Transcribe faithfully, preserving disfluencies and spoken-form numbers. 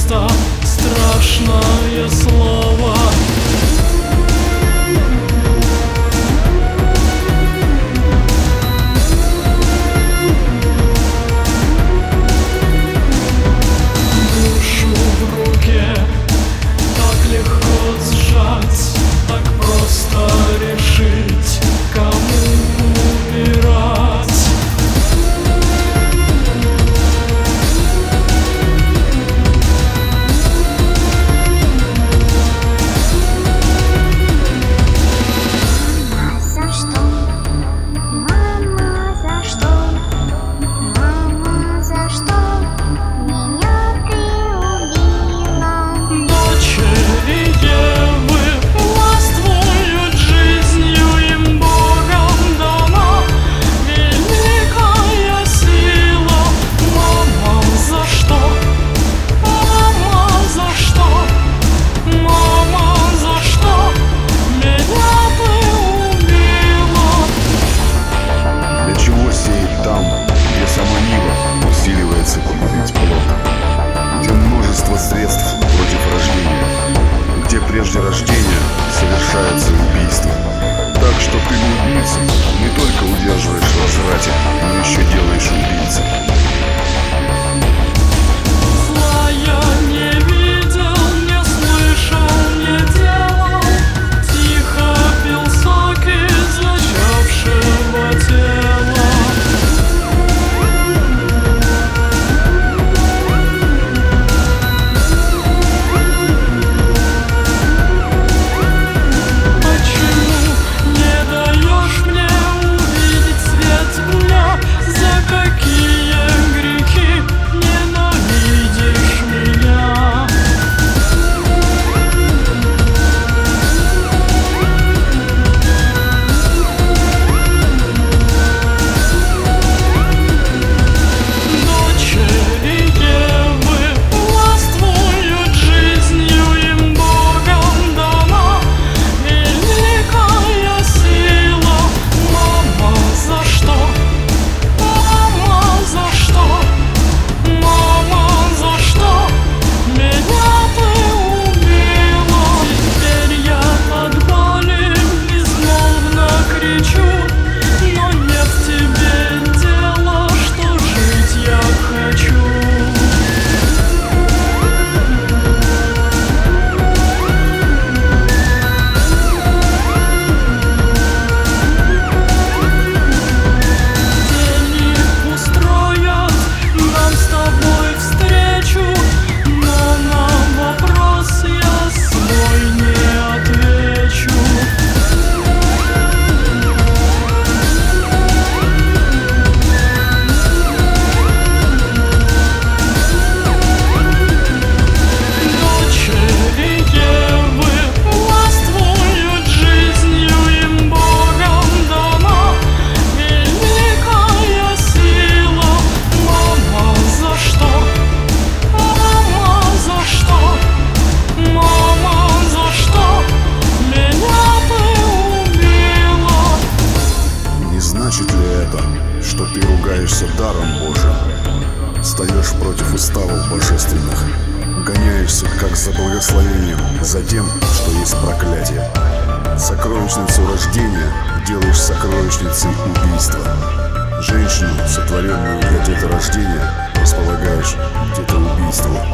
просто страшное слово. Душу в руке так легко сжать, так просто решить, кому убирать. За что? Мама, за что? Мама, за что меня ты убила? Дочери Евы властвуют жизнью, им Богом дана великая сила. Мама, за что? Мама, за что? Мама, за что меня ты убила? Для чего сеять там, где сама Нива усиливается погубить плод, где множество средств против рождения, где прежде рождения совершается убийство? Так что ты убийцу не только удерживаешь в разврате, но еще делаешь убийцей. Зла я не видел, не слышал, не делал, тихо пил соки зачавшего тела. Почему не даешь мне увидеть свет дня? За какие грехи ненавидишь меня? Дочери Евы властвуют жизнью, им Богом дана великая сила. Мама, за что? Мама, за что? Мама, за что меня ты убила? Теперь я от боли безмолвно кричу, но нет в тебе дела, что жить я хочу. Тени устроят нам с тобой встречу, но на вопрос я свой не отвечу. Дочери Евы властвуют жизнью, им Богом дана великая сила. Мама, за что? Мама, за что? Мама, за что меня ты убила? Не значит ли это, что ты ругаешься даром Божьим, встаешь против уставов божественных, гоняешься как за благословением, за тем, что есть проклятие? Сокровищницу рождения делаешь сокровищницей убийства. Женщину, сотворенную для деторождения, располагаешь к детоубийству.